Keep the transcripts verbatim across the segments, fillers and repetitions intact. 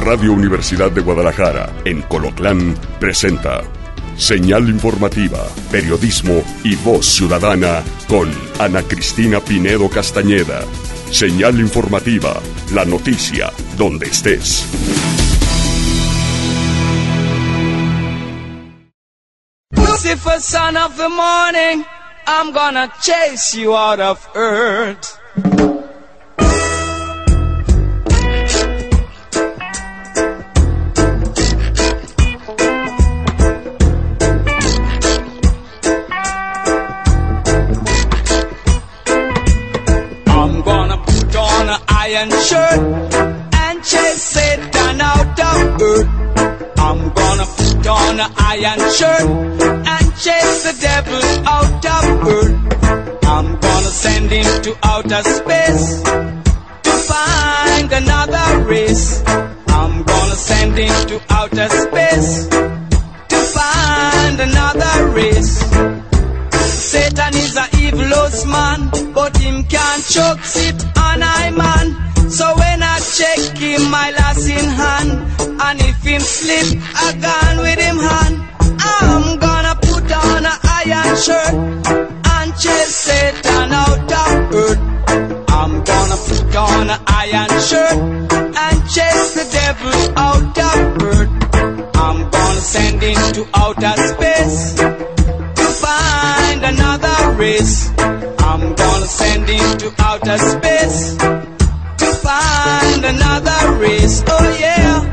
Radio Universidad de Guadalajara, en Colotlán, presenta Señal Informativa, Periodismo y Voz Ciudadana con Ana Cristina Pinedo Castañeda. Señal Informativa, la noticia donde estés. Lucifer, son of the morning, I'm gonna chase you out of earth. I'm gonna put on an iron shirt and chase Satan out of earth. I'm gonna put on an iron shirt and chase the devil out of earth. I'm gonna send him to outer space to find another race. I'm gonna send him to outer space to find another race. Satan is a evil man, but him can't choke sit on I man. So when I check him, my lass in hand, and if him slip, I gone with him hand. I'm gonna put on an iron shirt and chase Satan out of earth. I'm gonna put on an iron shirt and chase the devil out of earth. I'm gonna send him to outer space to find another race. I'm gonna send him to outer space to find another race. Oh yeah.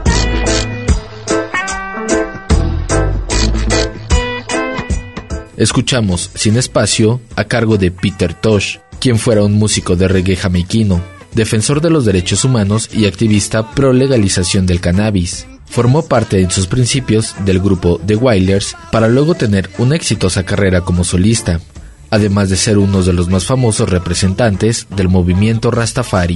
Escuchamos Sin Espacio a cargo de Peter Tosh, quien fuera un músico de reggae jamaiquino, defensor de los derechos humanos y activista pro legalización del cannabis. Formó parte en sus principios del grupo The Wailers para luego tener una exitosa carrera como solista, además de ser uno de los más famosos representantes del movimiento Rastafari.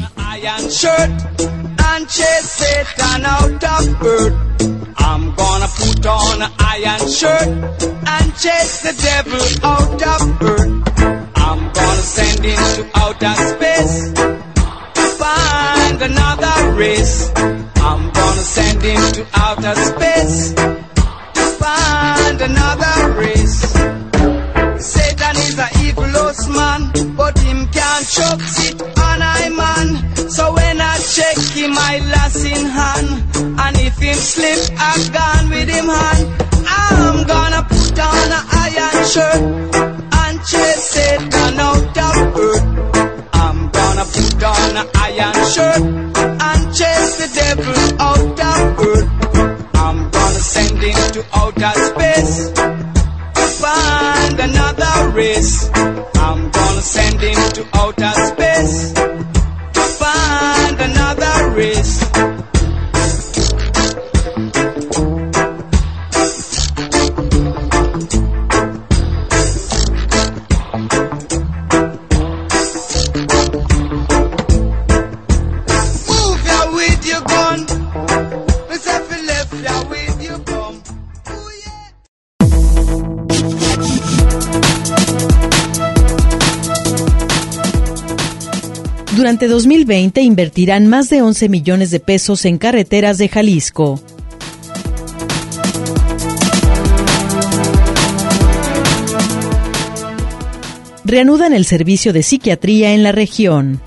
I'm gonna put on an iron shirt and chase the devil out of earth. I'm gonna send him to outer space to find another race. I'm gonna send him to outer space to find another race. Satan is a evil man, but him can't choke sit on I man. So when I check him, I lass in hand, and if him slip, I gone with him hand. I'm gonna put on an iron shirt and chase Satan out of earth. I'm gonna put on an iron shirt and chase the devil out of earth. I'm gonna send him to outer space to find another race. I'm gonna send him to outer space to find another race. Durante dos mil veinte invertirán más de once millones de pesos en carreteras de Jalisco. Reanudan el servicio de psiquiatría en la región.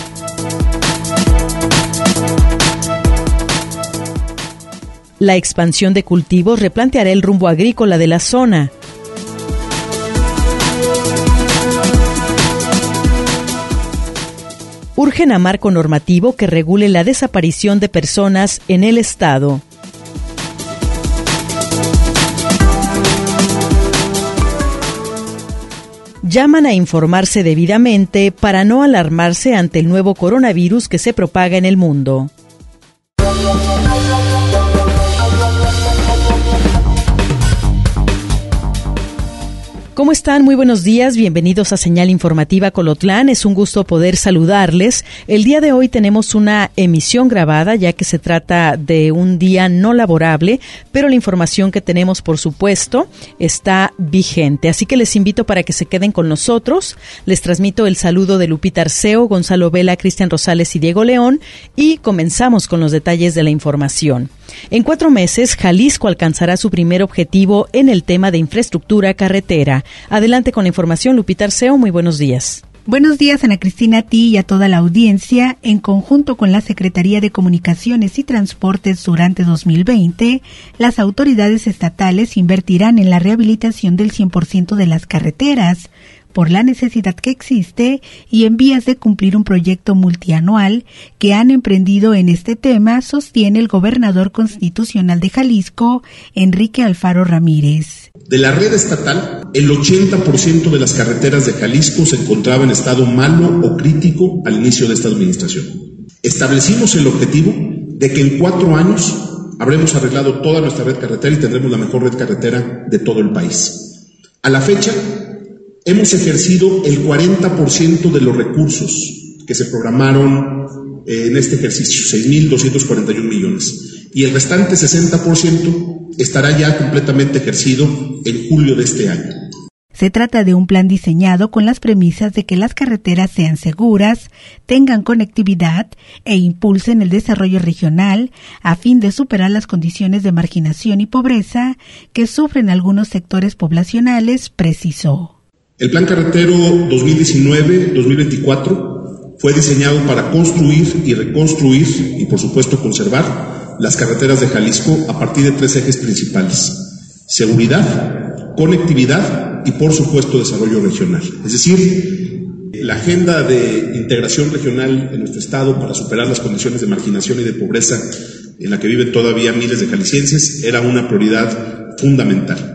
La expansión de cultivos replanteará el rumbo agrícola de la zona. Urgen a marco normativo que regule la desaparición de personas en el estado. Llaman a informarse debidamente para no alarmarse ante el nuevo coronavirus que se propaga en el mundo. ¿Cómo están? Muy buenos días, bienvenidos a Señal Informativa Colotlán. Es un gusto poder saludarles. El día de hoy tenemos una emisión grabada, ya que se trata de un día no laborable, pero la información que tenemos, por supuesto, está vigente. Así que les invito para que se queden con nosotros. Les transmito el saludo de Lupita Arceo, Gonzalo Vela, Cristian Rosales y Diego León, y comenzamos con los detalles de la información. En cuatro meses, Jalisco alcanzará su primer objetivo en el tema de infraestructura carretera. Adelante con la información, Lupita Arceo, muy buenos días. Buenos días, Ana Cristina, a ti y a toda la audiencia. En conjunto con la Secretaría de Comunicaciones y Transportes durante dos mil veinte, las autoridades estatales invertirán en la rehabilitación del cien por ciento de las carreteras, por la necesidad que existe y en vías de cumplir un proyecto multianual que han emprendido en este tema, sostiene el gobernador constitucional de Jalisco, Enrique Alfaro Ramírez. De la red estatal, el ochenta por ciento de las carreteras de Jalisco se encontraba en estado malo o crítico al inicio de esta administración. Establecimos el objetivo de que en cuatro años habremos arreglado toda nuestra red carretera y tendremos la mejor red carretera de todo el país. A la fecha, hemos ejercido el cuarenta por ciento de los recursos que se programaron en este ejercicio, seis mil doscientos cuarenta y uno millones, y el restante sesenta por ciento estará ya completamente ejercido en julio de este año. Se trata de un plan diseñado con las premisas de que las carreteras sean seguras, tengan conectividad e impulsen el desarrollo regional a fin de superar las condiciones de marginación y pobreza que sufren algunos sectores poblacionales, precisó. El Plan Carretero dos mil diecinueve a dos mil veinticuatro fue diseñado para construir y reconstruir y, por supuesto, conservar las carreteras de Jalisco a partir de tres ejes principales: seguridad, conectividad y, por supuesto, desarrollo regional. Es decir, la agenda de integración regional en nuestro estado para superar las condiciones de marginación y de pobreza en la que viven todavía miles de jaliscienses era una prioridad fundamental.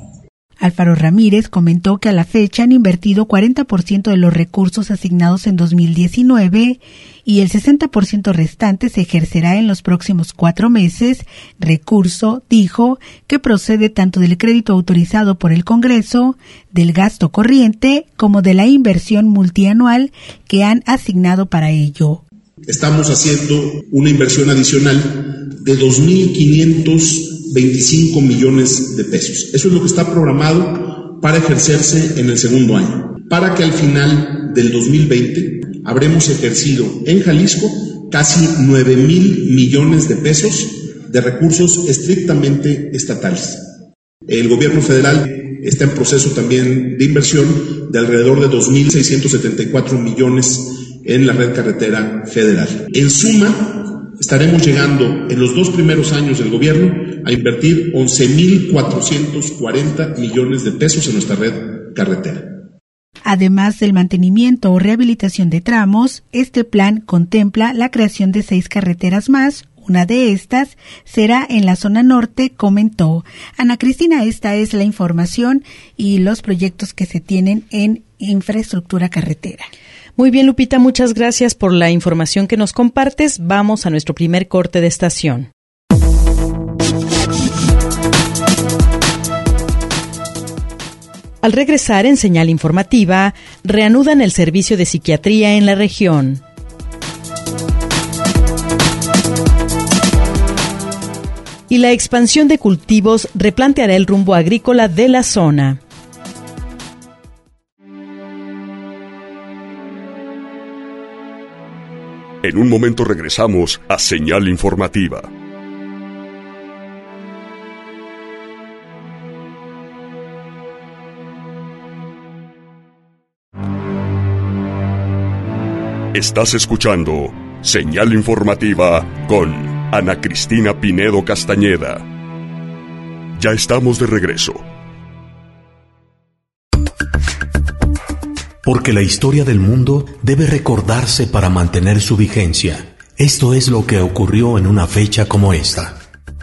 Alfaro Ramírez comentó que a la fecha han invertido cuarenta por ciento de los recursos asignados en dos mil diecinueve y el sesenta por ciento restante se ejercerá en los próximos cuatro meses, recurso, dijo, que procede tanto del crédito autorizado por el Congreso, del gasto corriente, como de la inversión multianual que han asignado para ello. Estamos haciendo una inversión adicional de dos mil quinientos veinticinco millones de pesos. Eso es lo que está programado para ejercerse en el segundo año, para que al final del dos mil veinte habremos ejercido en Jalisco casi nueve mil millones de pesos de recursos estrictamente estatales. El gobierno federal está en proceso también de inversión de alrededor de dos mil seiscientos setenta y cuatro millones en la red carretera federal. En suma, estaremos llegando en los dos primeros años del gobierno a invertir once mil cuatrocientos cuarenta millones de pesos en nuestra red carretera. Además del mantenimiento o rehabilitación de tramos, este plan contempla la creación de seis carreteras más. Una de estas será en la zona norte, comentó. Ana Cristina, esta es la información y los proyectos que se tienen en infraestructura carretera. Muy bien, Lupita, muchas gracias por la información que nos compartes. Vamos a nuestro primer corte de estación. Al regresar en Señal Informativa, reanudan el servicio de psiquiatría en la región. Y la expansión de cultivos replanteará el rumbo agrícola de la zona. En un momento regresamos a Señal Informativa. Estás escuchando Señal Informativa con Ana Cristina Pinedo Castañeda. Ya estamos de regreso. Porque la historia del mundo debe recordarse para mantener su vigencia. Esto es lo que ocurrió en una fecha como esta.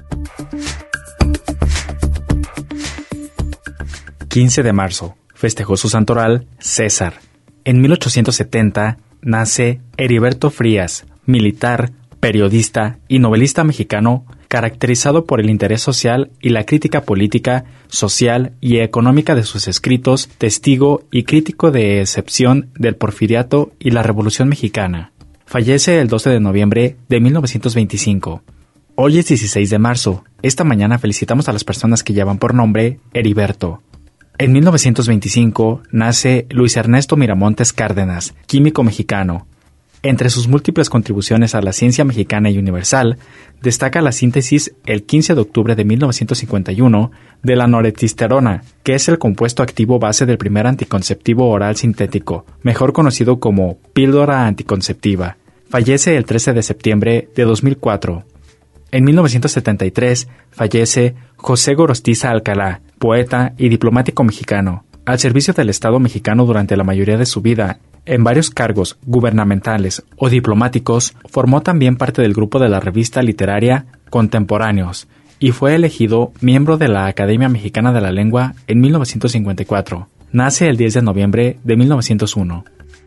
quince de marzo, festejó su santoral César. En mil ochocientos setenta nace Heriberto Frías, militar, periodista y novelista mexicano caracterizado por el interés social y la crítica política, social y económica de sus escritos, testigo y crítico de excepción del Porfiriato y la Revolución Mexicana. Fallece el doce de noviembre de mil novecientos veinticinco. Hoy es dieciséis de marzo. Esta mañana felicitamos a las personas que llevan por nombre Heriberto. En mil novecientos veinticinco nace Luis Ernesto Miramontes Cárdenas, químico mexicano. Entre sus múltiples contribuciones a la ciencia mexicana y universal, destaca la síntesis el quince de octubre de mil novecientos cincuenta y uno de la noretisterona, que es el compuesto activo base del primer anticonceptivo oral sintético, mejor conocido como píldora anticonceptiva. Fallece el trece de septiembre de dos mil cuatro. En mil novecientos setenta y tres fallece José Gorostiza Alcalá, poeta y diplomático mexicano, al servicio del Estado mexicano durante la mayoría de su vida. En varios cargos gubernamentales o diplomáticos, formó también parte del grupo de la revista literaria Contemporáneos y fue elegido miembro de la Academia Mexicana de la Lengua en mil novecientos cincuenta y cuatro. Nace el diez de noviembre de mil novecientos uno.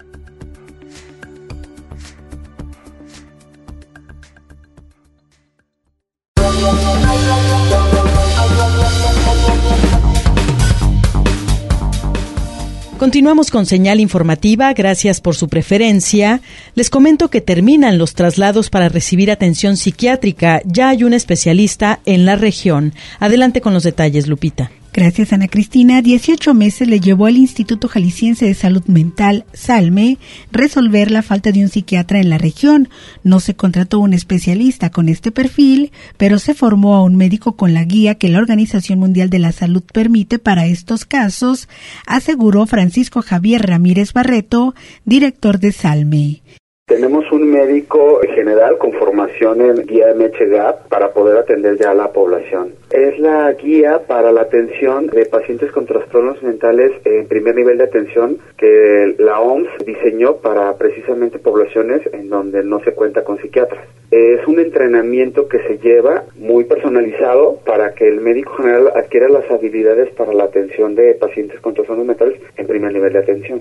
Continuamos con señal informativa, gracias por su preferencia. Les comento que terminan los traslados para recibir atención psiquiátrica. Ya hay un especialista en la región. Adelante con los detalles, Lupita. Gracias, Ana Cristina. dieciocho meses le llevó al Instituto Jalisciense de Salud Mental, SALME, resolver la falta de un psiquiatra en la región. No se contrató un especialista con este perfil, pero se formó a un médico con la guía que la Organización Mundial de la Salud permite para estos casos, aseguró Francisco Javier Ramírez Barreto, director de SALME. Tenemos un médico general con formación en guía M H G A P para poder atender ya a la población. Es la guía para la atención de pacientes con trastornos mentales en primer nivel de atención que la O M S diseñó para precisamente poblaciones en donde no se cuenta con psiquiatras. Es un entrenamiento que se lleva muy personalizado para que el médico general adquiera las habilidades para la atención de pacientes con trastornos mentales en primer nivel de atención.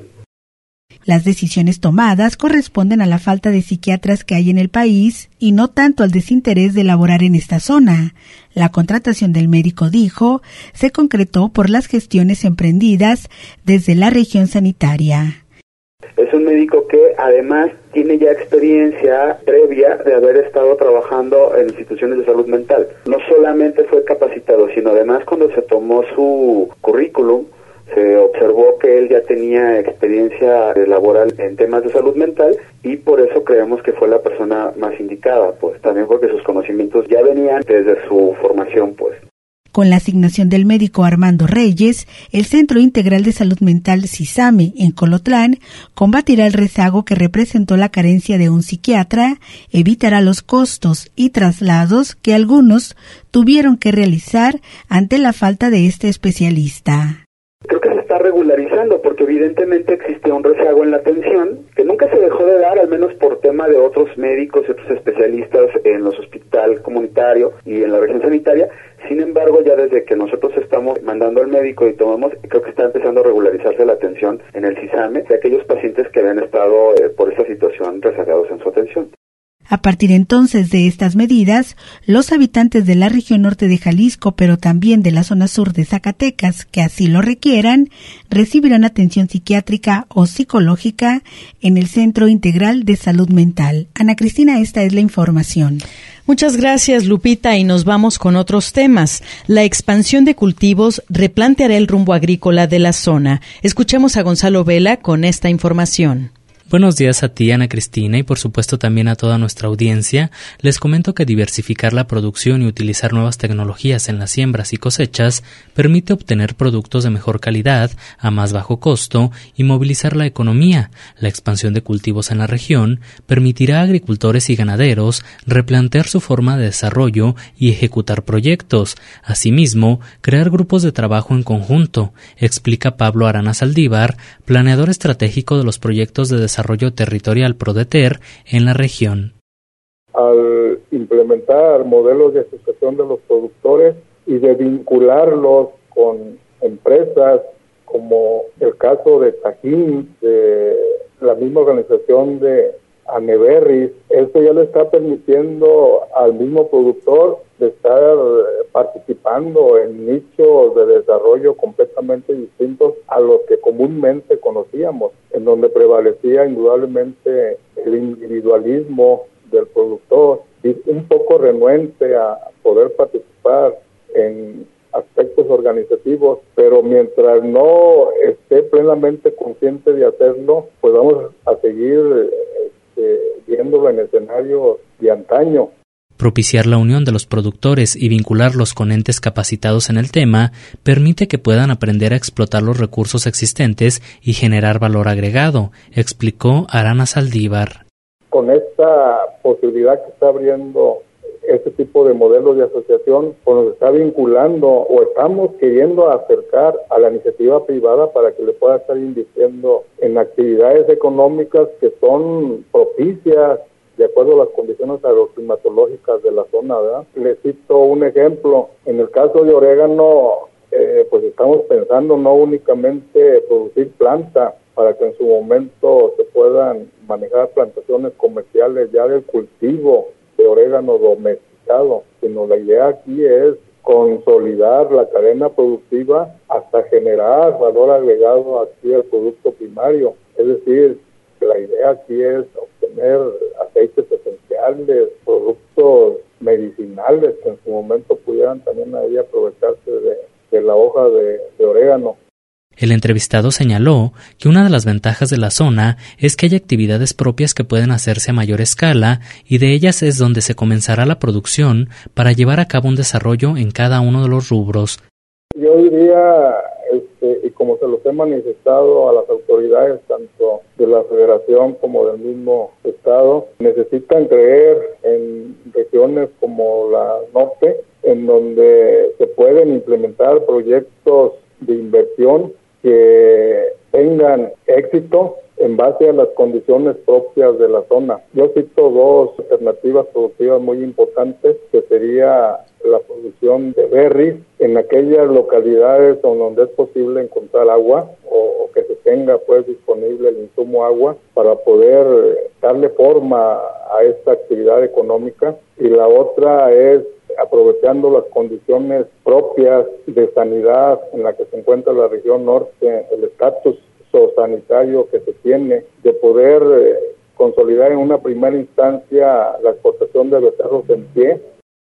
Las decisiones tomadas corresponden a la falta de psiquiatras que hay en el país y no tanto al desinterés de laborar en esta zona. La contratación del médico, dijo, se concretó por las gestiones emprendidas desde la región sanitaria. Es un médico que además tiene ya experiencia previa de haber estado trabajando en instituciones de salud mental. No solamente fue capacitado, sino además cuando se tomó su currículum, se observó que él ya tenía experiencia laboral en temas de salud mental y por eso creemos que fue la persona más indicada, pues también porque sus conocimientos ya venían desde su formación, pues. Con la asignación del médico Armando Reyes, el Centro Integral de Salud Mental CISAME en Colotlán combatirá el rezago que representó la carencia de un psiquiatra, evitará los costos y traslados que algunos tuvieron que realizar ante la falta de este especialista. Creo que se está regularizando porque evidentemente existía un rezago en la atención que nunca se dejó de dar, al menos por tema de otros médicos y otros especialistas en los hospitales comunitarios y en la región sanitaria. Sin embargo, ya desde que nosotros estamos mandando al médico y tomamos, creo que está empezando a regularizarse la atención en el CISAME de aquellos pacientes que habían estado eh, por esta situación rezagados en su atención. A partir entonces de estas medidas, los habitantes de la región norte de Jalisco, pero también de la zona sur de Zacatecas, que así lo requieran, recibirán atención psiquiátrica o psicológica en el Centro Integral de Salud Mental. Ana Cristina, esta es la información. Muchas gracias, Lupita, y nos vamos con otros temas. La expansión de cultivos replanteará el rumbo agrícola de la zona. Escuchemos a Gonzalo Vela con esta información. Buenos días a ti, Ana Cristina, y por supuesto también a toda nuestra audiencia. Les comento que diversificar la producción y utilizar nuevas tecnologías en las siembras y cosechas permite obtener productos de mejor calidad, a más bajo costo y movilizar la economía. La expansión de cultivos en la región permitirá a agricultores y ganaderos replantear su forma de desarrollo y ejecutar proyectos. Asimismo, crear grupos de trabajo en conjunto, explica Pablo Arana Saldívar, planeador estratégico de los proyectos de desarrollo Desarrollo Territorial Prodeter en la región. Al implementar modelos de asociación de los productores y de vincularlos con empresas como el caso de Tajín, de la misma organización de a Neberris. Esto ya le está permitiendo al mismo productor de estar participando en nichos de desarrollo completamente distintos a los que comúnmente conocíamos, en donde prevalecía indudablemente el individualismo del productor, y un poco renuente a poder participar en aspectos organizativos, pero mientras no esté plenamente consciente de hacerlo, pues vamos a seguir este, viéndolo en escenarios de antaño. Propiciar la unión de los productores y vincularlos con entes capacitados en el tema permite que puedan aprender a explotar los recursos existentes y generar valor agregado, explicó Arana Saldívar. Con esta posibilidad que está abriendo este tipo de modelos de asociación, pues nos está vinculando o estamos queriendo acercar a la iniciativa privada para que le pueda estar invirtiendo en actividades económicas que son propicias de acuerdo a las condiciones agroclimatológicas de la zona, ¿verdad? Les cito un ejemplo. En el caso de orégano, eh, pues estamos pensando no únicamente producir planta para que en su momento se puedan manejar plantaciones comerciales ya del cultivo de orégano domesticado, sino la idea aquí es consolidar la cadena productiva hasta generar valor agregado aquí al producto primario. Es decir, que la idea aquí es obtener aceites esenciales, productos medicinales que en su momento pudieran también ahí aprovecharse de, de la hoja de, de orégano. El entrevistado señaló que una de las ventajas de la zona es que hay actividades propias que pueden hacerse a mayor escala y de ellas es donde se comenzará la producción para llevar a cabo un desarrollo en cada uno de los rubros. Yo diría, este, y como se los he manifestado a las autoridades tanto de la federación como del mismo estado, necesitan creer en regiones como la norte, en donde se pueden implementar proyectos de inversión que tengan éxito en base a las condiciones propias de la zona. Yo cito dos alternativas productivas muy importantes, que sería la producción de berries en aquellas localidades donde es posible encontrar agua o, o que se tenga pues disponible el insumo agua para poder darle forma a esta actividad económica. Y la otra es aprovechando las condiciones propias de sanidad en la que se encuentra la región norte, el estatus sanitario que se tiene, de poder eh, consolidar en una primera instancia la exportación de becerros en pie.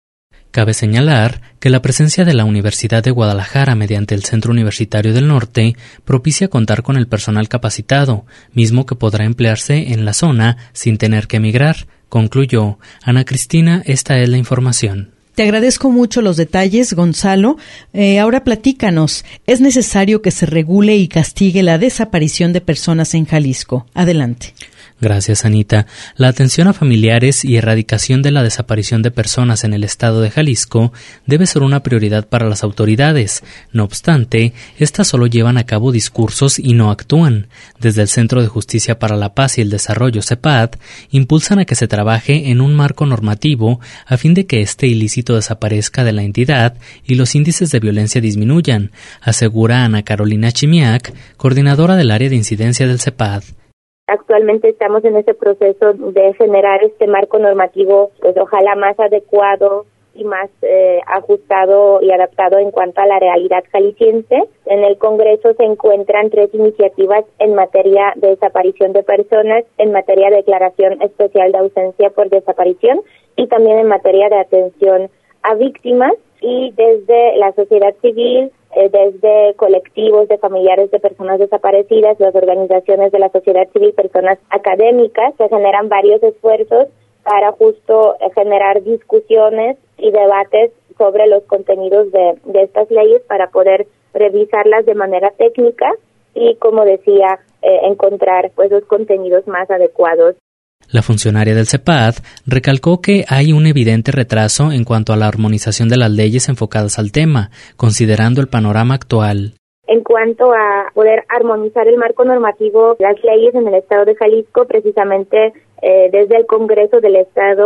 Cabe señalar que la presencia de la Universidad de Guadalajara mediante el Centro Universitario del Norte propicia contar con el personal capacitado, mismo que podrá emplearse en la zona sin tener que emigrar, concluyó. Ana Cristina, esta es la información. Te agradezco mucho los detalles, Gonzalo. Eh, ahora platícanos, ¿es necesario que se regule y castigue la desaparición de personas en Jalisco? Adelante. Gracias, Anita. La atención a familiares y erradicación de la desaparición de personas en el estado de Jalisco debe ser una prioridad para las autoridades. No obstante, estas solo llevan a cabo discursos y no actúan. Desde el Centro de Justicia para la Paz y el Desarrollo, CEPAD, impulsan a que se trabaje en un marco normativo a fin de que este ilícito desaparezca de la entidad y los índices de violencia disminuyan, asegura Ana Carolina Chimiak, coordinadora del área de incidencia del CEPAD. Actualmente estamos en ese proceso de generar este marco normativo, pues ojalá más adecuado y más eh, ajustado y adaptado en cuanto a la realidad jalisciense. En el Congreso se encuentran tres iniciativas en materia de desaparición de personas, en materia de declaración especial de ausencia por desaparición y también en materia de atención a víctimas. Y desde la sociedad civil, eh, desde colectivos de familiares de personas desaparecidas, las organizaciones de la sociedad civil, personas académicas, se generan varios esfuerzos para justo eh, generar discusiones y debates sobre los contenidos de, de estas leyes para poder revisarlas de manera técnica y, como decía, eh, encontrar pues los contenidos más adecuados. La funcionaria del CEPAD recalcó que hay un evidente retraso en cuanto a la armonización de las leyes enfocadas al tema, considerando el panorama actual. En cuanto a poder armonizar el marco normativo, las leyes en el estado de Jalisco, precisamente eh, desde el Congreso del Estado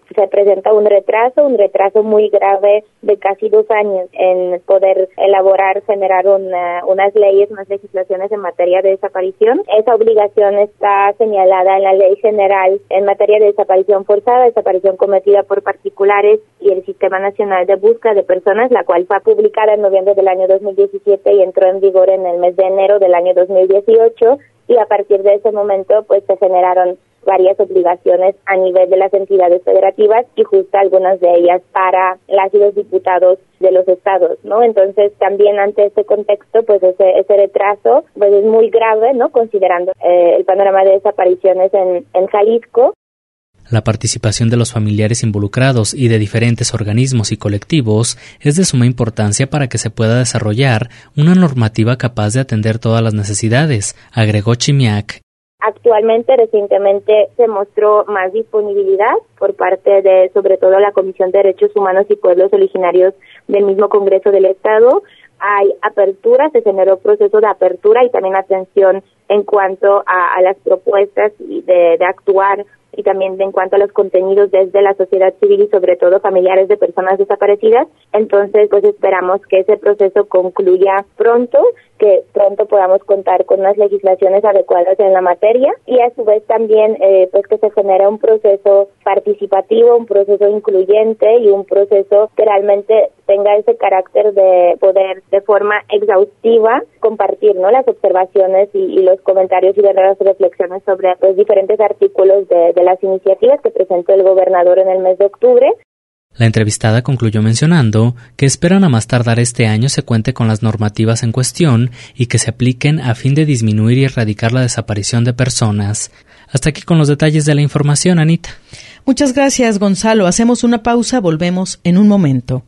se presenta un retraso, un retraso muy grave de casi dos años en poder elaborar, generar una, unas leyes, unas legislaciones en materia de desaparición. Esa obligación está señalada en la Ley General en materia de desaparición forzada, desaparición cometida por particulares y el Sistema Nacional de Búsqueda de Personas, la cual fue publicada en noviembre del año dos mil diecisiete y entró en vigor en el mes de enero del año dos mil dieciocho, y a partir de ese momento pues se generaron varias obligaciones a nivel de las entidades federativas y justo algunas de ellas para las y los diputados de los estados, ¿no? Entonces también ante este contexto pues ese, ese retraso pues es muy grave, ¿no? Considerando eh, el panorama de desapariciones en, en Jalisco. La participación de los familiares involucrados y de diferentes organismos y colectivos es de suma importancia para que se pueda desarrollar una normativa capaz de atender todas las necesidades, agregó Chimiak. Actualmente, recientemente, se mostró más disponibilidad por parte de, sobre todo, la Comisión de Derechos Humanos y Pueblos Originarios del mismo Congreso del Estado. Hay apertura, se generó proceso de apertura y también atención en cuanto a, a las propuestas y de, de actuar y también de, en cuanto a los contenidos desde la sociedad civil y sobre todo familiares de personas desaparecidas. Entonces, pues esperamos que ese proceso concluya pronto, que pronto podamos contar con unas legislaciones adecuadas en la materia y a su vez también eh, pues que se genere un proceso participativo, un proceso incluyente y un proceso que realmente tenga ese carácter de poder de forma exhaustiva compartir, ¿no?, las observaciones y, y los comentarios y las reflexiones sobre los diferentes artículos de, de las iniciativas que presentó el gobernador en el mes de octubre. La entrevistada concluyó mencionando que esperan a más tardar este año se cuente con las normativas en cuestión y que se apliquen a fin de disminuir y erradicar la desaparición de personas. Hasta aquí con los detalles de la información, Anita. Muchas gracias, Gonzalo. Hacemos una pausa, volvemos en un momento.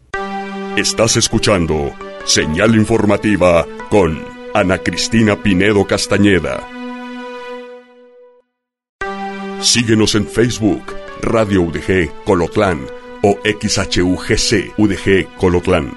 Estás escuchando Señal Informativa con Ana Cristina Pinedo Castañeda. Síguenos en Facebook, Radio U D G Colotlán o X H U G C U D G Colotlán.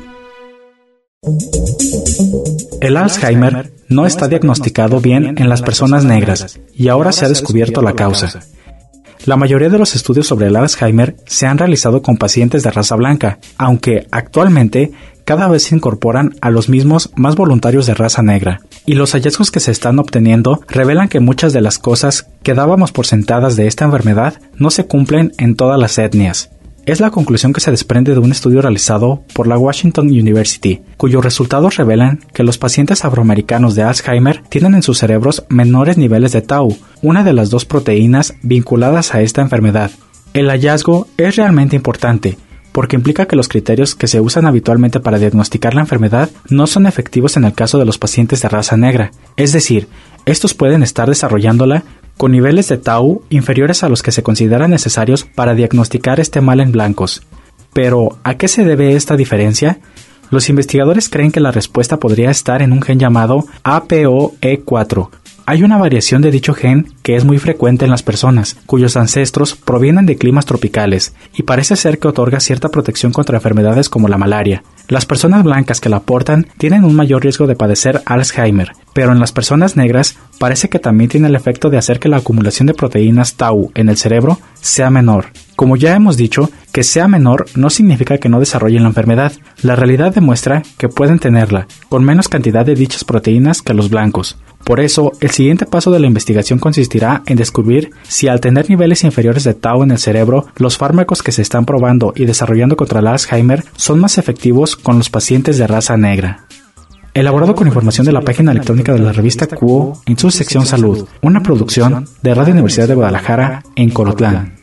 El Alzheimer no está diagnosticado bien en las personas negras y ahora se ha descubierto la causa. La mayoría de los estudios sobre el Alzheimer se han realizado con pacientes de raza blanca, aunque actualmente cada vez se incorporan a los mismos más voluntarios de raza negra. Y los hallazgos que se están obteniendo revelan que muchas de las cosas que dábamos por sentadas de esta enfermedad no se cumplen en todas las etnias. Es la conclusión que se desprende de un estudio realizado por la Washington University, cuyos resultados revelan que los pacientes afroamericanos de Alzheimer tienen en sus cerebros menores niveles de tau, una de las dos proteínas vinculadas a esta enfermedad. El hallazgo es realmente importante, porque implica que los criterios que se usan habitualmente para diagnosticar la enfermedad no son efectivos en el caso de los pacientes de raza negra. Es decir, estos pueden estar desarrollándola con niveles de tau inferiores a los que se consideran necesarios para diagnosticar este mal en blancos. Pero, ¿a qué se debe esta diferencia? Los investigadores creen que la respuesta podría estar en un gen llamado A P O E cuatro. Hay una variación de dicho gen que es muy frecuente en las personas, cuyos ancestros provienen de climas tropicales, y parece ser que otorga cierta protección contra enfermedades como la malaria. Las personas blancas que la portan tienen un mayor riesgo de padecer Alzheimer, pero en las personas negras parece que también tiene el efecto de hacer que la acumulación de proteínas tau en el cerebro sea menor. Como ya hemos dicho, que sea menor no significa que no desarrollen la enfermedad. La realidad demuestra que pueden tenerla, con menos cantidad de dichas proteínas que los blancos. Por eso, el siguiente paso de la investigación consistirá en descubrir si al tener niveles inferiores de tau en el cerebro, los fármacos que se están probando y desarrollando contra el Alzheimer son más efectivos con los pacientes de raza negra. Elaborado con información de la página electrónica de la revista Cuo en su sección Salud, una producción de Radio Universidad de Guadalajara en Colotlán.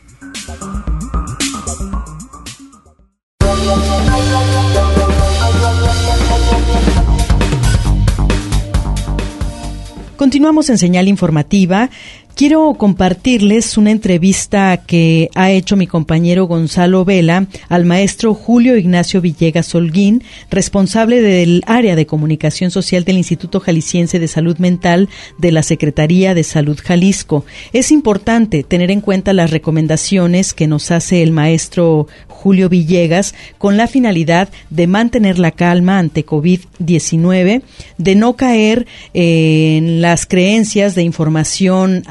Continuamos en Señal Informativa. Quiero compartirles una entrevista que ha hecho mi compañero Gonzalo Vela al maestro Julio Ignacio Villegas Holguín, responsable del área de comunicación social del Instituto Jalisciense de Salud Mental de la Secretaría de Salud Jalisco. Es importante tener en cuenta las recomendaciones que nos hace el maestro Julio Villegas con la finalidad de mantener la calma ante covid diecinueve, de no caer en las creencias de información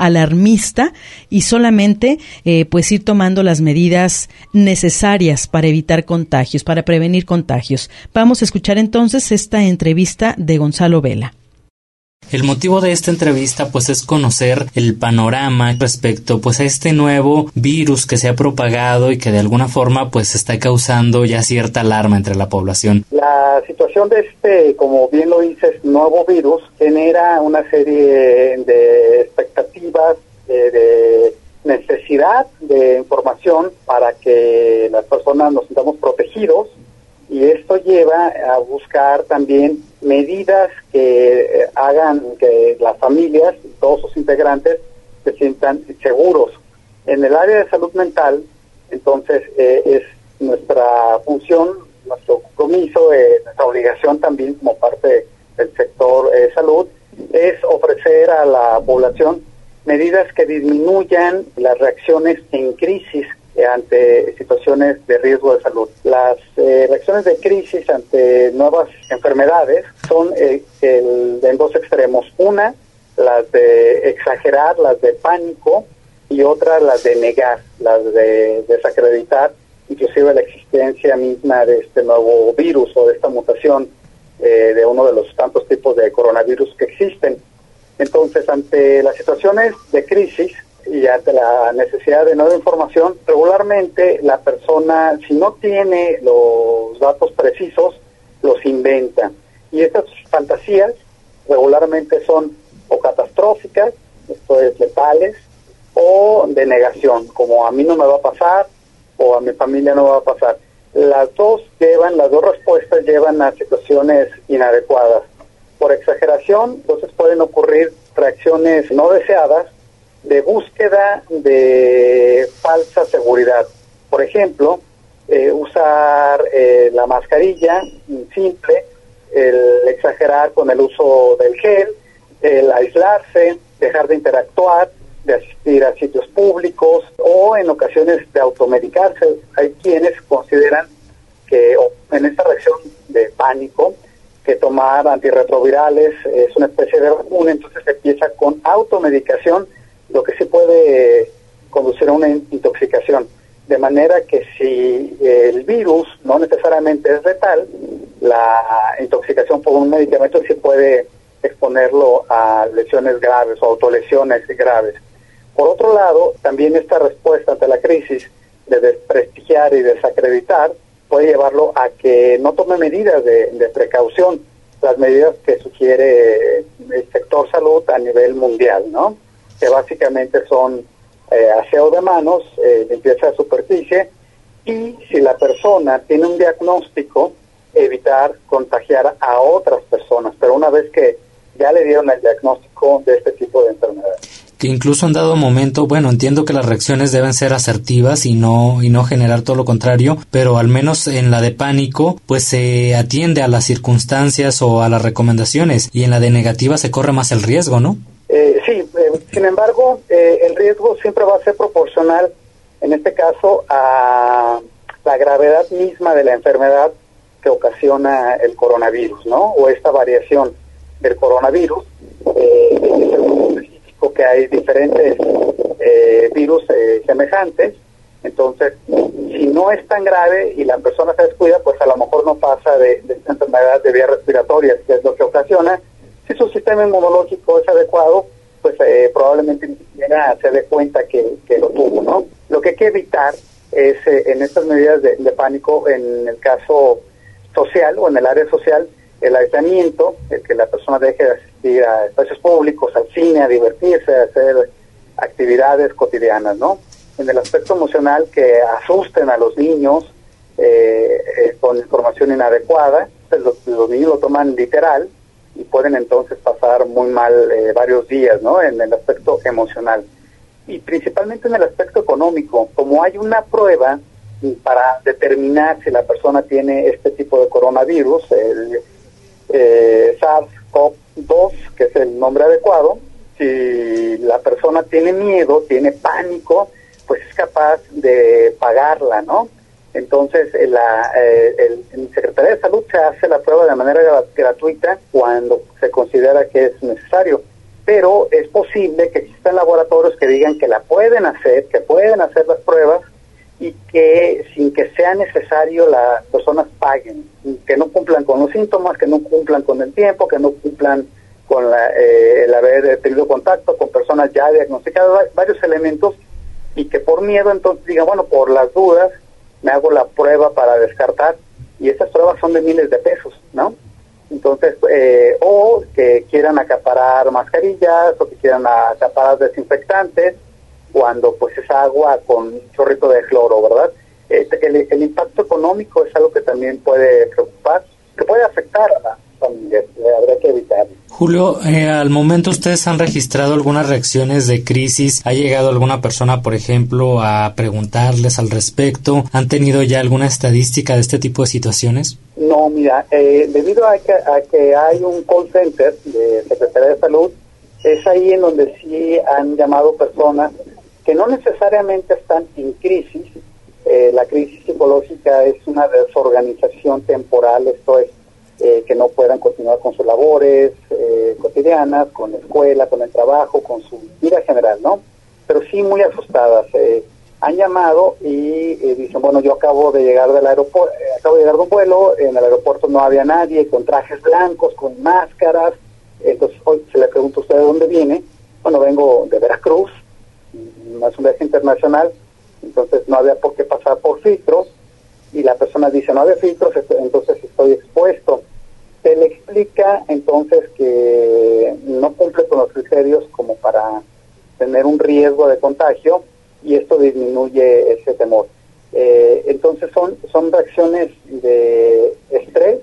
alarmista y solamente eh, pues ir tomando las medidas necesarias para evitar contagios, para prevenir contagios. Vamos a escuchar entonces esta entrevista de Gonzalo Vela. El motivo de esta entrevista pues es conocer el panorama respecto pues a este nuevo virus que se ha propagado y que de alguna forma pues está causando ya cierta alarma entre la población. La situación de este, como bien lo dices, nuevo virus genera una serie de expectativas, de, de necesidad de información para que las personas nos sintamos protegidos, y esto lleva a buscar también medidas que eh, hagan que las familias y todos sus integrantes se sientan seguros. En el área de salud mental, entonces, eh, es nuestra función, nuestro compromiso, eh, nuestra obligación también como parte del sector eh, salud, es ofrecer a la población medidas que disminuyan las reacciones en crisis ante situaciones de riesgo de salud. Las eh, reacciones de crisis ante nuevas enfermedades son eh, el, en dos extremos. Una, las de exagerar, las de pánico, y otra, las de negar, las de desacreditar inclusive la existencia misma de este nuevo virus o de esta mutación eh, de uno de los tantos tipos de coronavirus que existen. Entonces, ante las situaciones de crisis y ante la necesidad de nueva información, regularmente la persona, si no tiene los datos precisos, los inventa. Y estas fantasías regularmente son o catastróficas, esto es letales, o de negación, como a mí no me va a pasar o a mi familia no va a pasar. Las dos llevan, las dos respuestas llevan a situaciones inadecuadas. Por exageración, entonces pueden ocurrir reacciones no deseadas de búsqueda de falsa seguridad. Por ejemplo, eh, usar eh, la mascarilla simple, el exagerar con el uso del gel, el aislarse, dejar de interactuar, de asistir a sitios públicos o en ocasiones de automedicarse. Hay quienes consideran que oh, en esta reacción de pánico, que tomar antirretrovirales es una especie de vacuna, entonces se empieza con automedicación, lo que sí puede conducir a una intoxicación. De manera que si el virus no necesariamente es letal, la intoxicación por un medicamento sí puede exponerlo a lesiones graves o autolesiones graves. Por otro lado, también esta respuesta ante la crisis de desprestigiar y desacreditar puede llevarlo a que no tome medidas de, de precaución, las medidas que sugiere el sector salud a nivel mundial, ¿no? Que básicamente son eh, aseo de manos, eh, limpieza de superficie, y si la persona tiene un diagnóstico, evitar contagiar a otras personas, pero una vez que ya le dieron el diagnóstico de este tipo de enfermedad. Que incluso en dado momento, bueno, entiendo que las reacciones deben ser asertivas y no y no generar todo lo contrario, pero al menos en la de pánico, pues se atiende a las circunstancias o a las recomendaciones, y en la de negativa se corre más el riesgo, ¿no? Eh, sí, eh, sin embargo, eh, el riesgo siempre va a ser proporcional, en este caso, a la gravedad misma de la enfermedad que ocasiona el coronavirus, ¿no? O esta variación del coronavirus, eh, es el mundo específico que hay diferentes eh, virus eh, semejantes. Entonces, si no es tan grave y la persona se descuida, pues a lo mejor no pasa de, de esta enfermedad de vías respiratorias, que es lo que ocasiona. Si su sistema inmunológico es adecuado, pues eh, probablemente ni siquiera se dé cuenta que, que lo tuvo, ¿no? Lo que hay que evitar es, eh, en estas medidas de, de pánico, en el caso social o en el área social, el aislamiento, el que la persona deje de asistir a espacios públicos, al cine, a divertirse, a hacer actividades cotidianas, ¿no? En el aspecto emocional, que asusten a los niños eh, eh, con información inadecuada, pues los, los niños lo toman literal y pueden entonces pasar muy mal eh, varios días, ¿no? En el aspecto emocional. Y principalmente en el aspecto económico, como hay una prueba para determinar si la persona tiene este tipo de coronavirus, el eh, SARS-CoV dos, que es el nombre adecuado, si la persona tiene miedo, tiene pánico, pues es capaz de pagarla, ¿no? Entonces, la, eh, el, en Secretaría de Salud se hace la prueba de manera gratuita cuando se considera que es necesario, pero es posible que existan laboratorios que digan que la pueden hacer, que pueden hacer las pruebas y que sin que sea necesario las personas paguen, que no cumplan con los síntomas, que no cumplan con el tiempo, que no cumplan con la, eh, el haber tenido contacto con personas ya diagnosticadas, varios elementos, y que por miedo entonces digan, bueno, por las dudas me hago la prueba para descartar, y esas pruebas son de miles de pesos, ¿no? Entonces, eh, o que quieran acaparar mascarillas, o que quieran acaparar desinfectantes, cuando pues es agua con un chorrito de cloro, ¿verdad? Eh, el, el impacto económico es algo que también puede preocupar, que puede afectar a la familia, habrá que evitarlo. Julio, eh, al momento ustedes han registrado algunas reacciones de crisis. ¿Ha llegado alguna persona, por ejemplo, a preguntarles al respecto? ¿Han tenido ya alguna estadística de este tipo de situaciones? No, mira, eh, debido a que, a que hay un call center de Secretaría de Salud, es ahí en donde sí han llamado personas que no necesariamente están en crisis. Eh, la crisis psicológica es una desorganización temporal, esto es, Eh, que no puedan continuar con sus labores eh, cotidianas, con la escuela, con el trabajo, con su vida general, ¿no? Pero sí muy asustadas. Eh, han llamado y eh, dicen, bueno, yo acabo de llegar del aeropuerto, eh, acabo de llegar de un vuelo, en el aeropuerto no había nadie, con trajes blancos, con máscaras. Entonces hoy se le pregunta a usted de dónde viene. Bueno, vengo de Veracruz, no es un viaje internacional, entonces no había por qué pasar por filtros. Y la persona dice, no había filtros, entonces estoy expuesto. Se le explica entonces que no cumple con los criterios como para tener un riesgo de contagio, y esto disminuye ese temor. Eh, entonces son, son reacciones de estrés,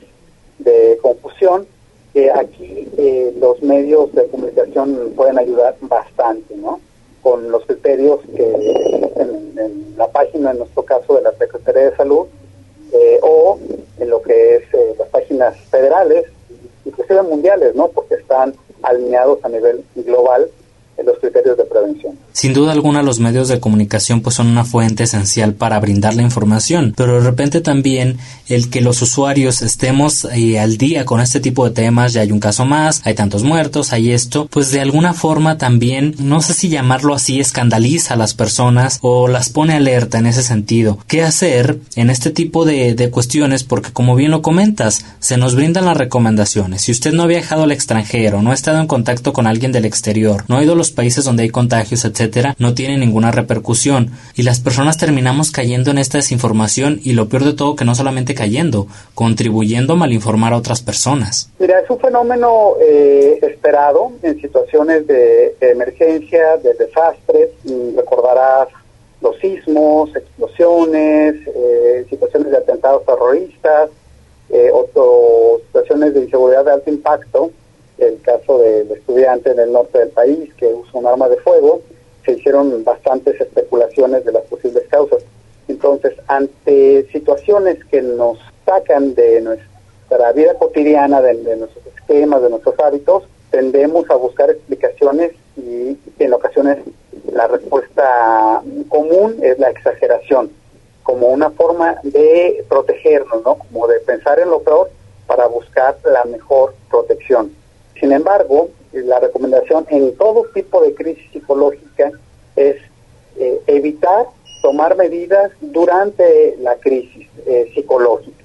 de confusión, que aquí eh, los medios de comunicación pueden ayudar bastante, ¿no? Con los criterios que en, en la página, en nuestro caso, de la Secretaría de Salud, eh, o en lo que es eh, las páginas federales, inclusive mundiales, ¿no? Porque están alineados a nivel global en los criterios de prevención. Sin duda alguna, los medios de comunicación pues son una fuente esencial para brindar la información, pero de repente también el que los usuarios estemos eh, al día con este tipo de temas, ya hay un caso más, hay tantos muertos, hay esto, pues de alguna forma también, no sé si llamarlo así, escandaliza a las personas o las pone alerta en ese sentido. ¿Qué hacer en este tipo de, de cuestiones? Porque como bien lo comentas, se nos brindan las recomendaciones. Si usted no ha viajado al extranjero, no ha estado en contacto con alguien del exterior, no ha ido a los países donde hay contagios, etcétera, no tiene ninguna repercusión, y las personas terminamos cayendo en esta desinformación, y lo peor de todo, que no solamente cayendo, contribuyendo a malinformar a otras personas. Mira, es un fenómeno eh, esperado en situaciones de emergencia, de desastres. Recordarás los sismos, explosiones, eh, situaciones de atentados terroristas, eh, otras situaciones de inseguridad de alto impacto. El caso del estudiante en el norte del país que usó un arma de fuego, se hicieron bastantes especulaciones de las posibles causas. Entonces, ante situaciones que nos sacan de nuestra vida cotidiana, de, de nuestros esquemas, de nuestros hábitos, tendemos a buscar explicaciones, y en ocasiones la respuesta común es la exageración, como una forma de protegernos, ¿no? Como de pensar en lo peor para buscar la mejor protección. Sin embargo, la recomendación en todo tipo de crisis psicológica es eh, evitar tomar medidas durante la crisis eh, psicológica,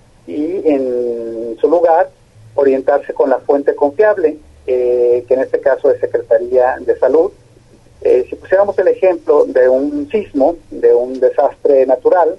y en su lugar orientarse con la fuente confiable, eh, que en este caso es Secretaría de Salud. Eh, si pusiéramos el ejemplo de un sismo, de un desastre natural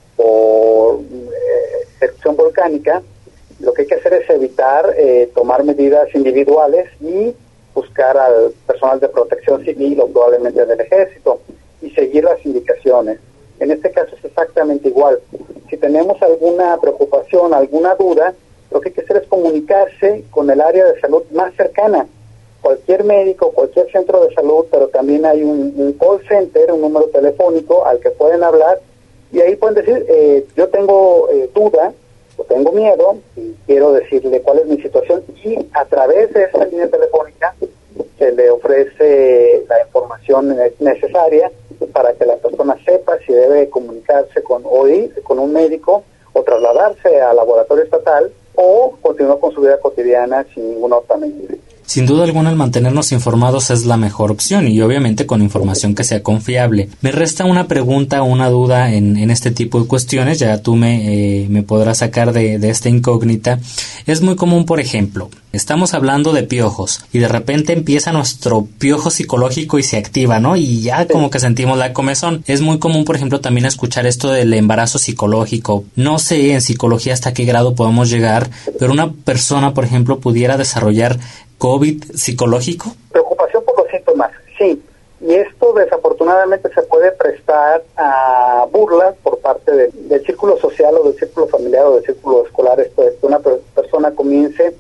o eh, erupción volcánica, lo que hay que hacer es evitar eh, tomar medidas individuales y buscar al personal de protección civil o probablemente del ejército y seguir las indicaciones. En este caso es exactamente igual. Si tenemos alguna preocupación, alguna duda, lo que hay que hacer es comunicarse con el área de salud más cercana. Cualquier médico, cualquier centro de salud, pero también hay un, un call center, un número telefónico al que pueden hablar, y ahí pueden decir, eh, yo tengo eh, duda, tengo miedo y quiero decirle cuál es mi situación, y a través de esa línea telefónica se le ofrece la información necesaria para que la persona sepa si debe comunicarse con o ir con un médico o trasladarse al laboratorio estatal o continuar con su vida cotidiana sin ninguna otra medida. sin duda alguna el mantenernos informados es la mejor opción y obviamente con información que sea confiable. Me resta una pregunta, una duda en, en este tipo de cuestiones, ya tú me, eh, me podrás sacar de, de esta incógnita. Es muy común, por ejemplo, estamos hablando de piojos y de repente empieza nuestro piojo psicológico y se activa, ¿no? Y ya como que sentimos la comezón. Es muy común, por ejemplo, también escuchar esto del embarazo psicológico. No sé en psicología hasta qué grado podemos llegar, pero una persona, por ejemplo, pudiera desarrollar COVID psicológico. Preocupación por los síntomas, sí. Y esto desafortunadamente se puede prestar a burlas por parte de, del círculo social o del círculo familiar o del círculo escolar. Esto es que una per- persona comience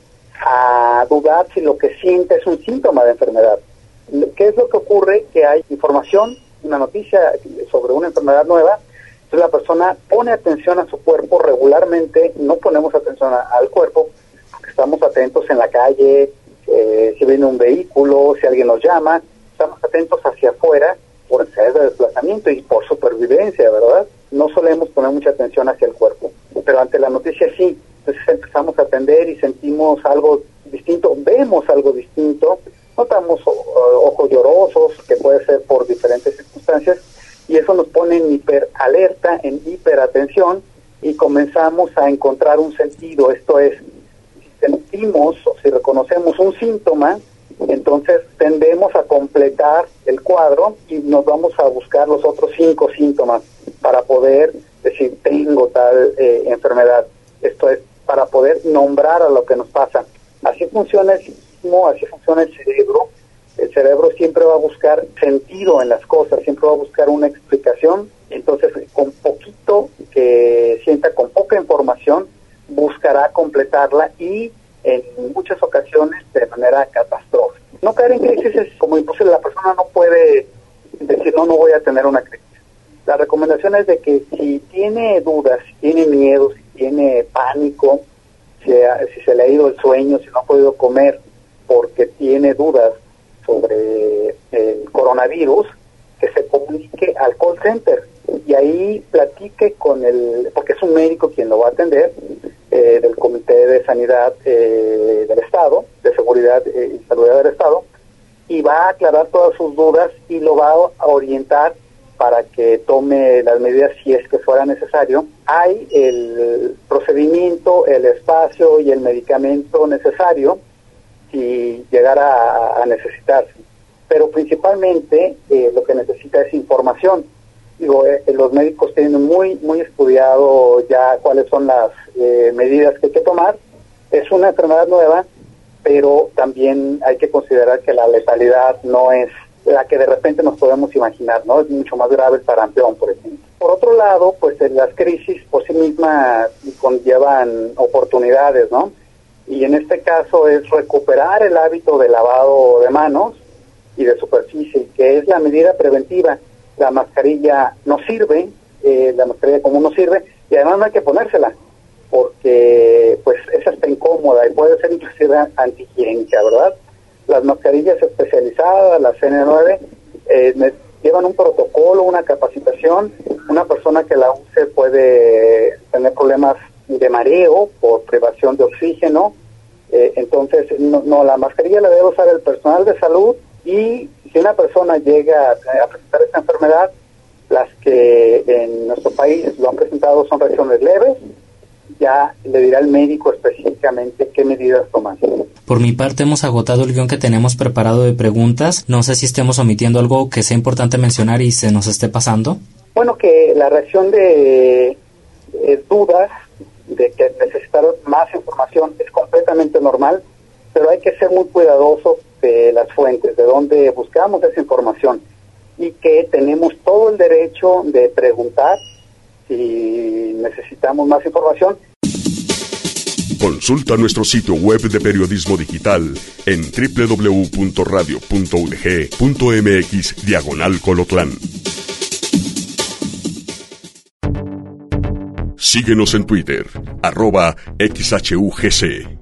a dudar si lo que siente es un síntoma de enfermedad. ¿Qué es lo que ocurre? Que hay información, una noticia sobre una enfermedad nueva, entonces la persona pone atención a su cuerpo regularmente, no ponemos atención a, al cuerpo, porque estamos atentos en la calle, eh, si viene un vehículo, si alguien nos llama, estamos atentos hacia afuera por necesidades de desplazamiento y por supervivencia, ¿verdad? No solemos poner mucha atención hacia el cuerpo, pero ante la noticia sí. Entonces empezamos a atender y sentimos algo distinto, vemos algo distinto, notamos uh, ojos llorosos, que puede ser por diferentes circunstancias, y eso nos pone en hiperalerta, en hiperatención, y comenzamos a encontrar un sentido. Esto es, si sentimos o si reconocemos un síntoma, entonces tendemos a completar el cuadro y nos vamos a buscar los otros cinco síntomas para poder decir, tengo tal eh, enfermedad. Esto es, para poder nombrar a lo que nos pasa. Así funciona el psiquismo, así funciona el cerebro. El cerebro siempre va a buscar sentido en las cosas, siempre va a buscar una explicación. Entonces, con poquito que sienta, con poca información, buscará completarla y en muchas ocasiones de manera catastrófica. No caer en crisis es como imposible. La persona no puede decir, no, no voy a tener una crisis. La recomendación es de que si tiene dudas, si tiene miedo, si tiene pánico, si, si se le ha ido el sueño, si no ha podido comer porque tiene dudas sobre el coronavirus, que se comunique al call center y ahí platique con el, porque es un médico quien lo va a atender, eh, del Comité de Sanidad eh, del Estado, de Seguridad eh, y Salud del Estado, y va a aclarar todas sus dudas y lo va a orientar para que tome las medidas si es que fuera necesario. Hay el procedimiento, el espacio y el medicamento necesario si llegara a, a necesitarse. Pero principalmente eh, lo que necesita es información. Digo, eh, los médicos tienen muy muy estudiado ya cuáles son las eh, medidas que hay que tomar. Es una enfermedad nueva, pero también hay que considerar que la letalidad no es la que de repente nos podemos imaginar, ¿no? Es mucho más grave el sarampión, por ejemplo. Por otro lado, pues las crisis por sí mismas conllevan oportunidades, ¿no? Y en este caso es recuperar el hábito de lavado de manos y de superficie, que es la medida preventiva. La mascarilla no sirve, eh, la mascarilla común no sirve, y además no hay que ponérsela, porque pues es hasta incómoda y puede ser inclusive antihigiénica, ¿verdad? Las mascarillas especializadas, las ene nueve, eh, llevan un protocolo, una capacitación. Una persona que la use puede tener problemas de mareo por privación de oxígeno. Eh, entonces, no, no, la mascarilla la debe usar el personal de salud, y si una persona llega a, a presentar esta enfermedad, las que en nuestro país lo han presentado son reacciones leves, ya le dirá el médico específicamente qué medidas tomar. Por mi parte hemos agotado el guión que tenemos preparado de preguntas. No sé si estemos omitiendo algo que sea importante mencionar y se nos esté pasando. Bueno, que la reacción de eh, dudas, de que necesitar más información es completamente normal, pero hay que ser muy cuidadosos de las fuentes, de dónde buscamos esa información, y que tenemos todo el derecho de preguntar si necesitamos más información. Consulta nuestro sitio web de periodismo digital en doble u doble u doble u punto radio punto u d g punto m x diagonal Colotlán. Síguenos en Twitter, arroba X H U G C.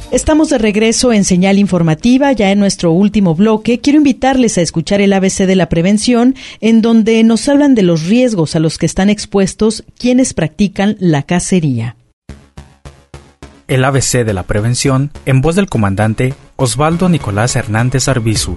Estamos de regreso en Señal Informativa, ya en nuestro último bloque. Quiero invitarles a escuchar el A B C de la prevención, en donde nos hablan de los riesgos a los que están expuestos quienes practican la cacería. El A B C de la prevención, en voz del comandante Osvaldo Nicolás Hernández Arbizu.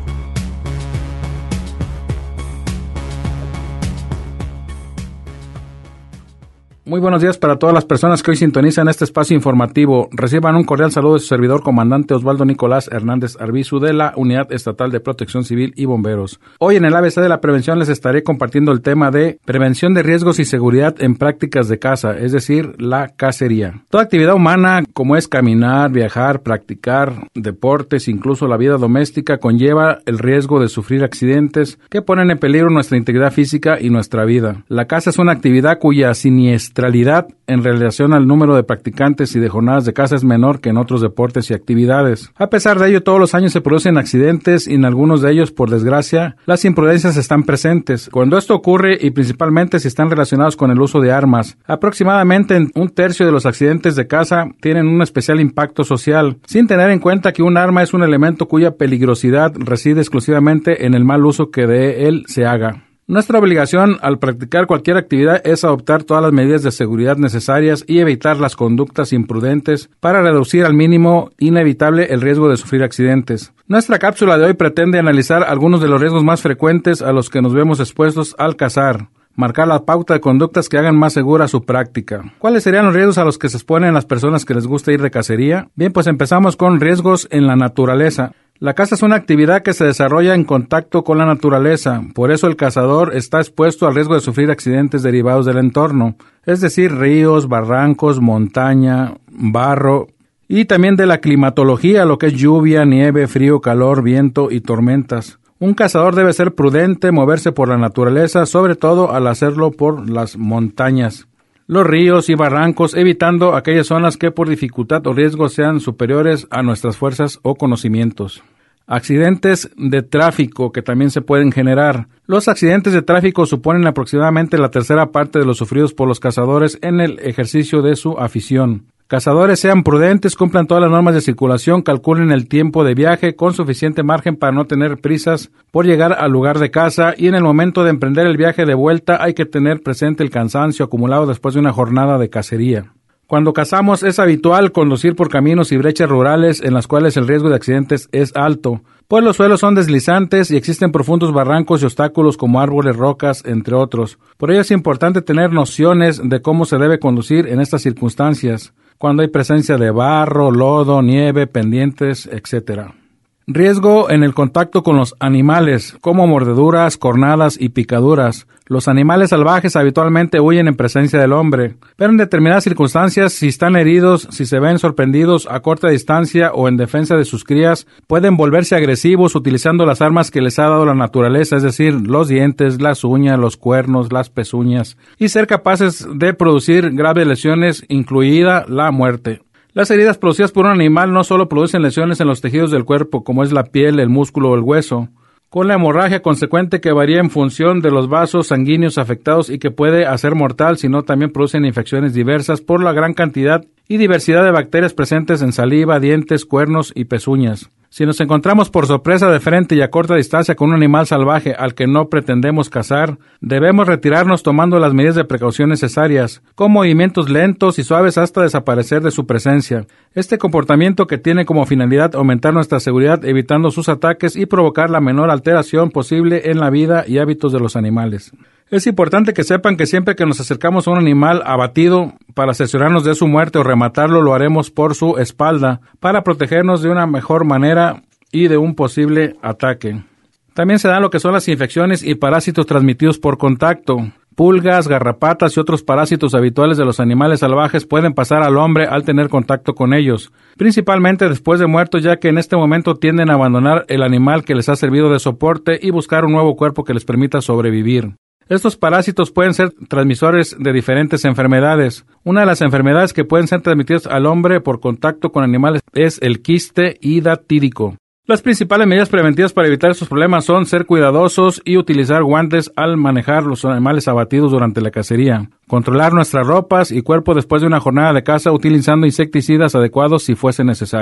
Muy buenos días para todas las personas que hoy sintonizan este espacio informativo. Reciban un cordial saludo de su servidor, comandante Osvaldo Nicolás Hernández Arbizu, de la Unidad Estatal de Protección Civil y Bomberos. Hoy en el A B C de la prevención les estaré compartiendo el tema de prevención de riesgos y seguridad en prácticas de caza, es decir, la cacería. Toda actividad humana, como es caminar, viajar, practicar deportes, incluso la vida doméstica, conlleva el riesgo de sufrir accidentes que ponen en peligro nuestra integridad física y nuestra vida. La caza es una actividad cuya siniestra en relación al número de practicantes y de jornadas de caza es menor que en otros deportes y actividades. A pesar de ello, todos los años se producen accidentes y en algunos de ellos, por desgracia, las imprudencias están presentes. Cuando esto ocurre, y principalmente si están relacionados con el uso de armas, aproximadamente un tercio de los accidentes de caza tienen un especial impacto social, sin tener en cuenta que un arma es un elemento cuya peligrosidad reside exclusivamente en el mal uso que de él se haga. Nuestra obligación al practicar cualquier actividad es adoptar todas las medidas de seguridad necesarias y evitar las conductas imprudentes para reducir al mínimo inevitable el riesgo de sufrir accidentes. Nuestra cápsula de hoy pretende analizar algunos de los riesgos más frecuentes a los que nos vemos expuestos al cazar, marcar la pauta de conductas que hagan más segura su práctica. ¿Cuáles serían los riesgos a los que se exponen las personas que les gusta ir de cacería? Bien, pues empezamos con riesgos en la naturaleza. La caza es una actividad que se desarrolla en contacto con la naturaleza, por eso el cazador está expuesto al riesgo de sufrir accidentes derivados del entorno, es decir, ríos, barrancos, montaña, barro, y también de la climatología, lo que es lluvia, nieve, frío, calor, viento y tormentas. Un cazador debe ser prudente, moverse por la naturaleza, sobre todo al hacerlo por las montañas, los ríos y barrancos, evitando aquellas zonas que por dificultad o riesgo sean superiores a nuestras fuerzas o conocimientos. Accidentes de tráfico que también se pueden generar. Los accidentes de tráfico suponen aproximadamente la tercera parte de los sufridos por los cazadores en el ejercicio de su afición. Cazadores, sean prudentes, cumplan todas las normas de circulación, calculen el tiempo de viaje con suficiente margen para no tener prisas por llegar al lugar de caza, y en el momento de emprender el viaje de vuelta hay que tener presente el cansancio acumulado después de una jornada de cacería. Cuando cazamos es habitual conducir por caminos y brechas rurales en las cuales el riesgo de accidentes es alto, pues los suelos son deslizantes y existen profundos barrancos y obstáculos como árboles, rocas, entre otros. Por ello es importante tener nociones de cómo se debe conducir en estas circunstancias, cuando hay presencia de barro, lodo, nieve, pendientes, etcétera. Riesgo en el contacto con los animales, como mordeduras, cornadas y picaduras. Los animales salvajes habitualmente huyen en presencia del hombre, pero en determinadas circunstancias, si están heridos, si se ven sorprendidos a corta distancia o en defensa de sus crías, pueden volverse agresivos utilizando las armas que les ha dado la naturaleza, es decir, los dientes, las uñas, los cuernos, las pezuñas, y ser capaces de producir graves lesiones, incluida la muerte. Las heridas producidas por un animal no solo producen lesiones en los tejidos del cuerpo, como es la piel, el músculo o el hueso, con la hemorragia consecuente que varía en función de los vasos sanguíneos afectados y que puede hacer mortal, sino también producen infecciones diversas por la gran cantidad y diversidad de bacterias presentes en saliva, dientes, cuernos y pezuñas. Si nos encontramos por sorpresa de frente y a corta distancia con un animal salvaje al que no pretendemos cazar, debemos retirarnos tomando las medidas de precaución necesarias, con movimientos lentos y suaves hasta desaparecer de su presencia. Este comportamiento que tiene como finalidad aumentar nuestra seguridad evitando sus ataques y provocar la menor alteración posible en la vida y hábitos de los animales. Es importante que sepan que siempre que nos acercamos a un animal abatido para cerciorarnos de su muerte o rematarlo, lo haremos por su espalda para protegernos de una mejor manera y de un posible ataque. También se dan lo que son las infecciones y parásitos transmitidos por contacto. Pulgas, garrapatas y otros parásitos habituales de los animales salvajes pueden pasar al hombre al tener contacto con ellos, principalmente después de muertos, ya que en este momento tienden a abandonar el animal que les ha servido de soporte y buscar un nuevo cuerpo que les permita sobrevivir. Estos parásitos pueden ser transmisores de diferentes enfermedades. Una de las enfermedades que pueden ser transmitidas al hombre por contacto con animales es el quiste hidatídico. Las principales medidas preventivas para evitar estos problemas son ser cuidadosos y utilizar guantes al manejar los animales abatidos durante la cacería. Controlar nuestras ropas y cuerpo después de una jornada de caza utilizando insecticidas adecuados si fuese necesario.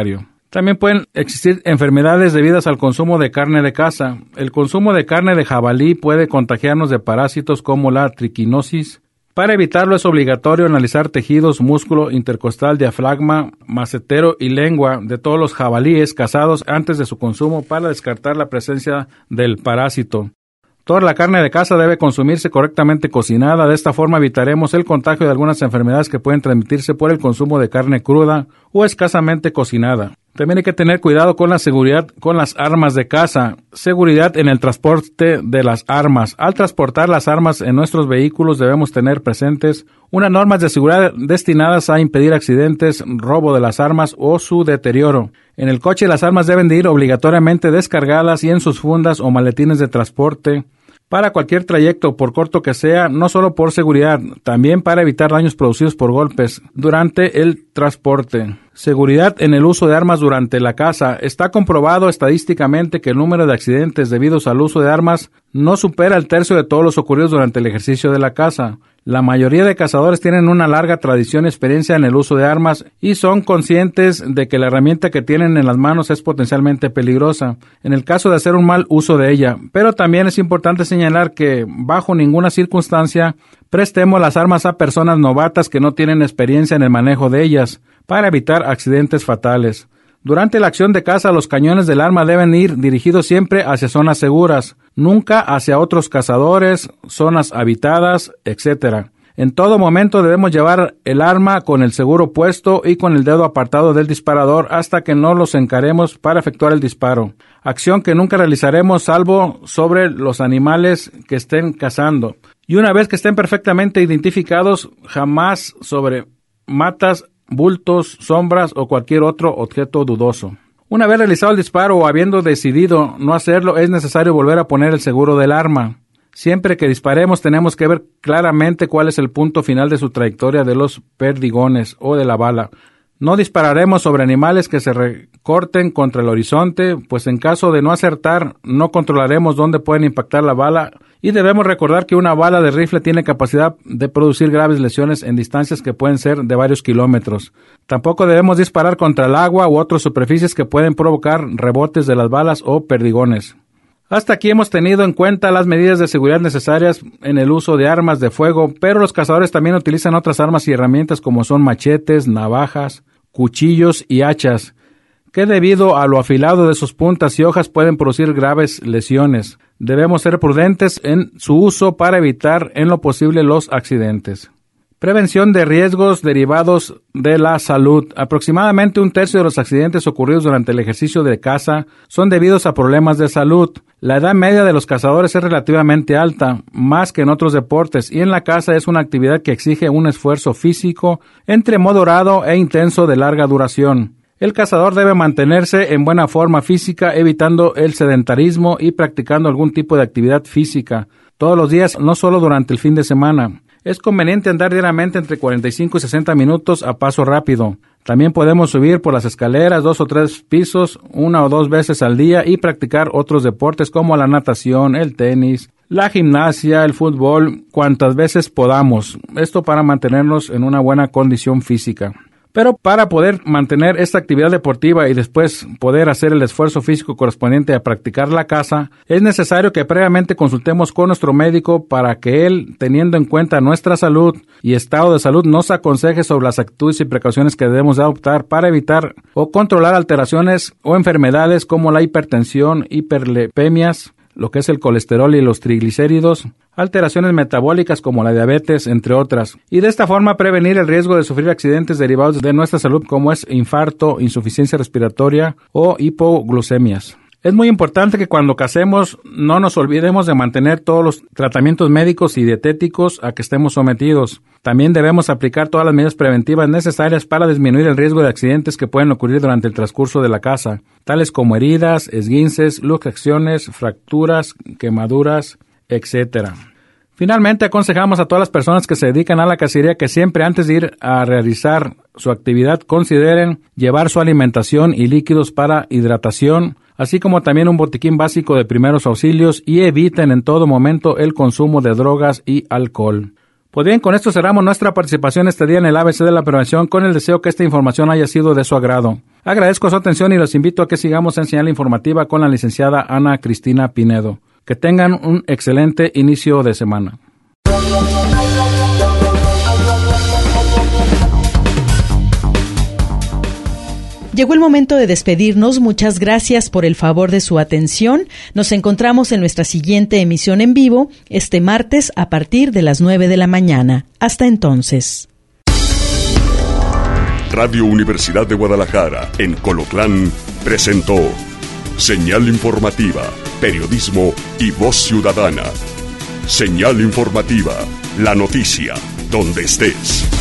También pueden existir enfermedades debidas al consumo de carne de caza. El consumo de carne de jabalí puede contagiarnos de parásitos como la triquinosis. Para evitarlo es obligatorio analizar tejidos, músculo intercostal, diafragma, macetero y lengua de todos los jabalíes cazados antes de su consumo para descartar la presencia del parásito. Toda la carne de caza debe consumirse correctamente cocinada. De esta forma evitaremos el contagio de algunas enfermedades que pueden transmitirse por el consumo de carne cruda o escasamente cocinada. También hay que tener cuidado con la seguridad con las armas de caza. Seguridad en el transporte de las armas. Al transportar las armas en nuestros vehículos debemos tener presentes unas normas de seguridad destinadas a impedir accidentes, robo de las armas o su deterioro. En el coche las armas deben de ir obligatoriamente descargadas y en sus fundas o maletines de transporte para cualquier trayecto, por corto que sea, no solo por seguridad, también para evitar daños producidos por golpes durante el transporte. Seguridad en el uso de armas durante la caza. Está comprobado estadísticamente que el número de accidentes debidos al uso de armas no supera el tercio de todos los ocurridos durante el ejercicio de la caza. La mayoría de cazadores tienen una larga tradición y experiencia en el uso de armas y son conscientes de que la herramienta que tienen en las manos es potencialmente peligrosa en el caso de hacer un mal uso de ella. Pero también es importante señalar que bajo ninguna circunstancia prestemos las armas a personas novatas que no tienen experiencia en el manejo de ellas para evitar accidentes fatales. Durante la acción de caza, los cañones del arma deben ir dirigidos siempre hacia zonas seguras, nunca hacia otros cazadores, zonas habitadas, etcétera. En todo momento debemos llevar el arma con el seguro puesto y con el dedo apartado del disparador hasta que no los encaremos para efectuar el disparo. Acción que nunca realizaremos salvo sobre los animales que estén cazando. Y una vez que estén perfectamente identificados, jamás sobre matas, bultos, sombras o cualquier otro objeto dudoso. Una vez realizado el disparo o habiendo decidido no hacerlo, es necesario volver a poner el seguro del arma. Siempre que disparemos tenemos que ver claramente cuál es el punto final de su trayectoria de los perdigones o de la bala. No dispararemos sobre animales que se recorten contra el horizonte, pues en caso de no acertar, no controlaremos dónde pueden impactar la bala y debemos recordar que una bala de rifle tiene capacidad de producir graves lesiones en distancias que pueden ser de varios kilómetros. Tampoco debemos disparar contra el agua u otras superficies que pueden provocar rebotes de las balas o perdigones. Hasta aquí hemos tenido en cuenta las medidas de seguridad necesarias en el uso de armas de fuego, pero los cazadores también utilizan otras armas y herramientas como son machetes, navajas, cuchillos y hachas, que debido a lo afilado de sus puntas y hojas pueden producir graves lesiones. Debemos ser prudentes en su uso para evitar en lo posible los accidentes. Prevención de riesgos derivados de la salud. Aproximadamente un tercio de los accidentes ocurridos durante el ejercicio de caza son debidos a problemas de salud. La edad media de los cazadores es relativamente alta, más que en otros deportes, y en la caza es una actividad que exige un esfuerzo físico entre moderado e intenso de larga duración. El cazador debe mantenerse en buena forma física, evitando el sedentarismo y practicando algún tipo de actividad física todos los días, no solo durante el fin de semana. Es conveniente andar diariamente entre cuarenta y cinco y sesenta minutos a paso rápido. También podemos subir por las escaleras dos o tres pisos una o dos veces al día y practicar otros deportes como la natación, el tenis, la gimnasia, el fútbol, cuantas veces podamos. Esto para mantenernos en una buena condición física. Pero para poder mantener esta actividad deportiva y después poder hacer el esfuerzo físico correspondiente a practicar la caza, es necesario que previamente consultemos con nuestro médico para que él, teniendo en cuenta nuestra salud y estado de salud, nos aconseje sobre las actitudes y precauciones que debemos adoptar para evitar o controlar alteraciones o enfermedades como la hipertensión, hiperlipemias, lo que es el colesterol y los triglicéridos, alteraciones metabólicas como la diabetes, entre otras, y de esta forma prevenir el riesgo de sufrir accidentes derivados de nuestra salud como es infarto, insuficiencia respiratoria o hipoglucemias. Es muy importante que cuando cacemos no nos olvidemos de mantener todos los tratamientos médicos y dietéticos a que estemos sometidos. También debemos aplicar todas las medidas preventivas necesarias para disminuir el riesgo de accidentes que pueden ocurrir durante el transcurso de la caza, tales como heridas, esguinces, luxaciones, fracturas, quemaduras, etcétera. Finalmente, aconsejamos a todas las personas que se dedican a la cacería que siempre antes de ir a realizar su actividad consideren llevar su alimentación y líquidos para hidratación, así como también un botiquín básico de primeros auxilios y eviten en todo momento el consumo de drogas y alcohol. Pues bien, con esto cerramos nuestra participación este día en el A B C de la Prevención con el deseo que esta información haya sido de su agrado. Agradezco su atención y los invito a que sigamos en Señal Informativa con la licenciada Ana Cristina Pinedo. Que tengan un excelente inicio de semana. Llegó el momento de despedirnos. Muchas gracias por el favor de su atención. Nos encontramos en nuestra siguiente emisión en vivo este martes a partir de las nueve de la mañana. Hasta entonces. Radio Universidad de Guadalajara, en Colotlán, presentó Señal Informativa, Periodismo y Voz Ciudadana. Señal Informativa, la noticia, donde estés.